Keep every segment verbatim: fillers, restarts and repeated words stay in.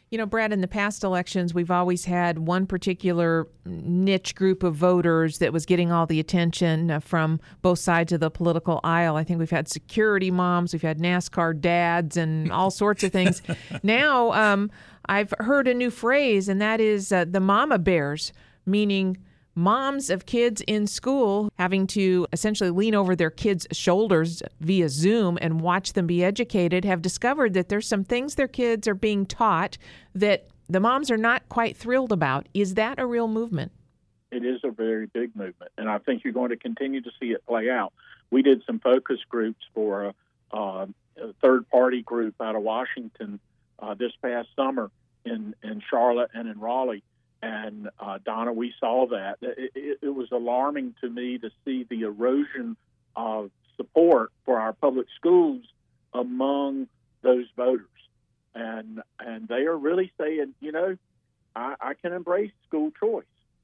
You know, Brad, in the past elections, we've always had one particular niche group of voters that was getting all the attention uh, from both sides of the political aisle. I think we've had security moms, we've had NASCAR dads, and all sorts of things. Now, um, I've heard a new phrase, and that is uh, the mama bears, meaning moms of kids in school having to essentially lean over their kids' shoulders via Zoom and watch them be educated have discovered that there's some things their kids are being taught that the moms are not quite thrilled about. Is that a real movement? It is a very big movement, and I think you're going to continue to see it play out. We did some focus groups for a, uh, a third-party group out of Washington uh, this past summer in, in Charlotte and in Raleigh. And, uh, Donna, we saw that. It, it, it was alarming to me to see the erosion of support for our public schools among those voters. And and they are really saying, you know, I, I can embrace school choice.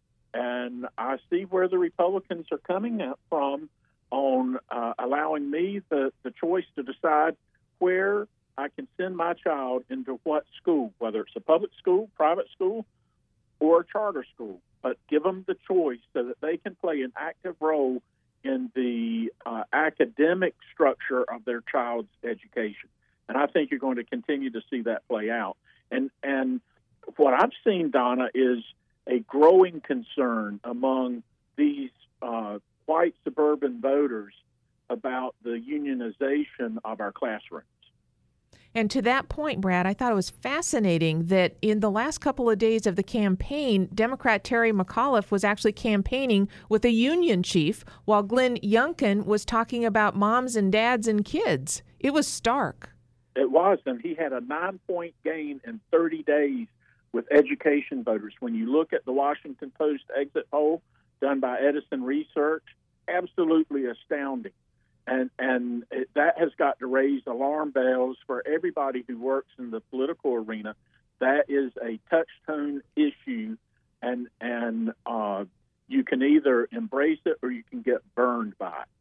And I see where the Republicans are coming at from on uh, allowing me the, the choice to decide where I can send my child into what school, whether it's a public school, private school, or a charter school, but give them the choice so that they can play an active role in the uh, academic structure of their child's education. And I think you're going to continue to see that play out. And and what I've seen, Donna, is a growing concern among these uh, white suburban voters about the unionization of our classrooms. And to that point, Brad, I thought it was fascinating that in the last couple of days of the campaign, Democrat Terry McAuliffe was actually campaigning with a union chief while Glenn Youngkin was talking about moms and dads and kids. It was stark. It was, and he had a nine-point gain in thirty days with education voters. When you look at the Washington Post exit poll done by Edison Research, absolutely astounding. And and it, that has got to raise alarm bells for everybody who works in the political arena. That is a touchstone issue, and and uh, you can either embrace it or you can get burned by